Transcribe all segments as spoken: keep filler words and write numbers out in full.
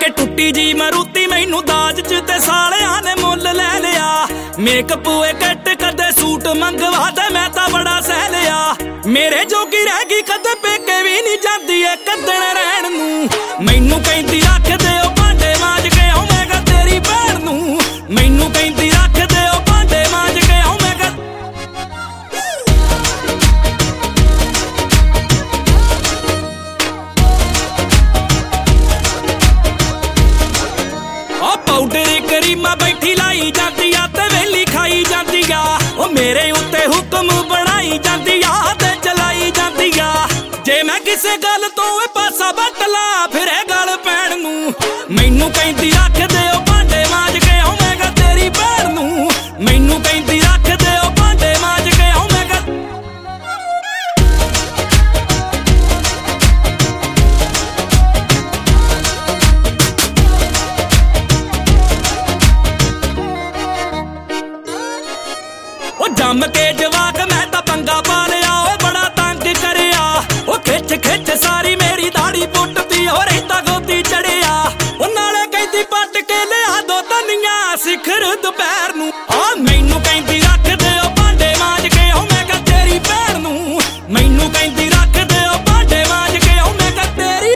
के टुट्टी जी मरूती मैनू दाज च ते सालियां ने मुल लै लिया। मेकअप हुए कट कदे सूट मंगवा दे मैं तां बड़ा सह लिया। मेरे जोगी रह गई कदे पेके भी नहीं जांदी ए कदन रहण नूं। मैनू कहंदी रख दे ओ भांडे मांज के आऊं मैं गा तेरी भैण नूं। मैनू कहंदी रख दे ओ भांडे मांज के आऊं मैं गा। पाउडर करीमा बैठी लाई जाती आ ते वेली खाई जाती आ। ओ मेरे उत्ते हुक्म बनाई जाती आ ते चलाई जाती आ। जे मैं किसे गल तो पासा बट ला फिर गल पैण नूं। मैनू कहंदी रख दे ओ भांडे मांज के आऊं मैं गा तेरी भैण नूं। मैनू कहंदी रख दे ओ भांडे मांज के आऊं मैं गा। जम के जवाक मैं तां पंगा पा लिया ओ बड़ा तंग करिया। ओ खिच खिच सारी मेरी दाढ़ी पुटदी हो रहिंदा गोदी चढ़िया। ओ नाले कहंदी पट के लिया दो तनिया सिखर दुपहर नूं। आ मैनू कहंदी रख दे ओ भांडे मांज के आऊं मैं गा तेरी भैण नूं। मैनू कहंदी रख दे ओ भांडे मांज के आऊं मैं गा तेरी।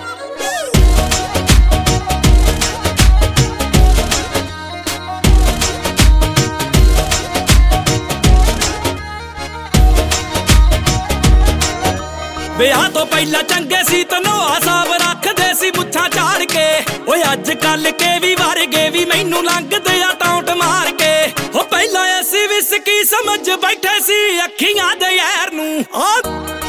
विआह तो पहला चंगे सी तनोआ साफ रखदे सी मुच्छां झाड़ के। ओए अज कल के भी वर्गे भी मैनू लंघदे आ टौंट मार के। ओ पहला ऐसी विस्की समझ बैठे सी अखियां दे यार नूं।